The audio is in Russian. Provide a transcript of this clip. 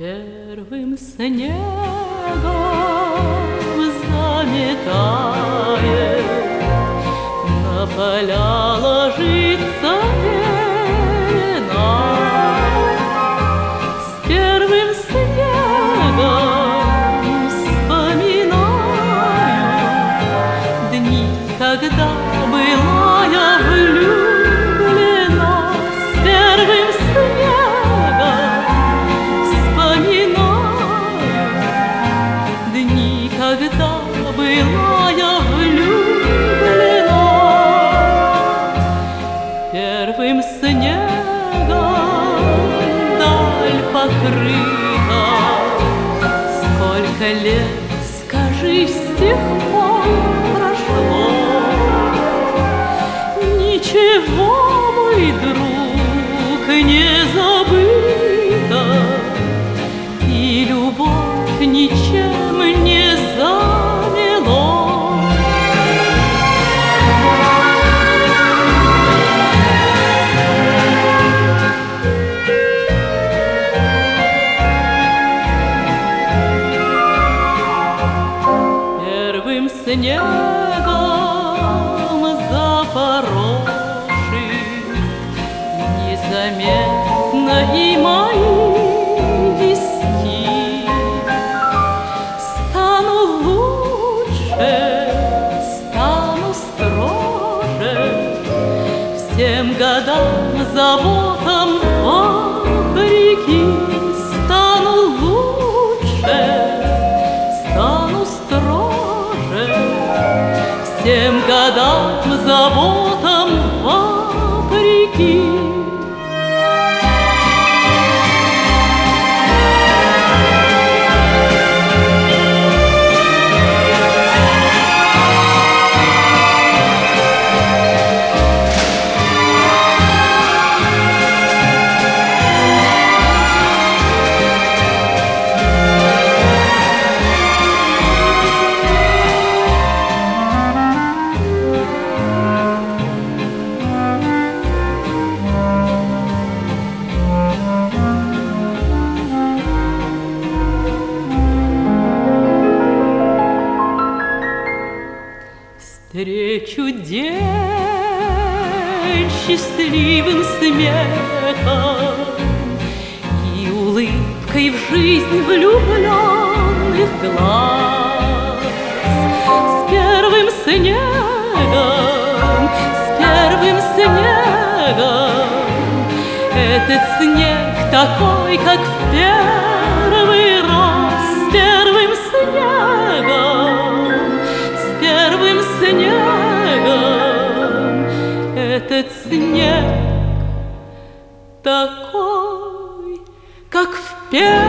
Первым снегом заметает, на поля ложится пелена. С первым снегом вспоминаю дни, когда была я влюблена. С первым снегом вспоминаю дни, когда была я влюблена. Первым снегом даль покрыта. Сколько лет, скажи, с тех пор прошло? Ничего, мой друг, не забыто, и любовь ничем не замело. Первым снегом запорошит незаметно и мои виски. Стану лучше, стану строже, всем годам, заботам вопреки. Стану лучше, стану строже, всем годам, заботам вопреки. Встречу день счастливым смехом и улыбкой в жизнь влюбленных глаз. С первым снегом, с первым снегом, этот снег такой, как в первый раз. С первым снегом, с первым снегом, этот снег такой, как в первый раз.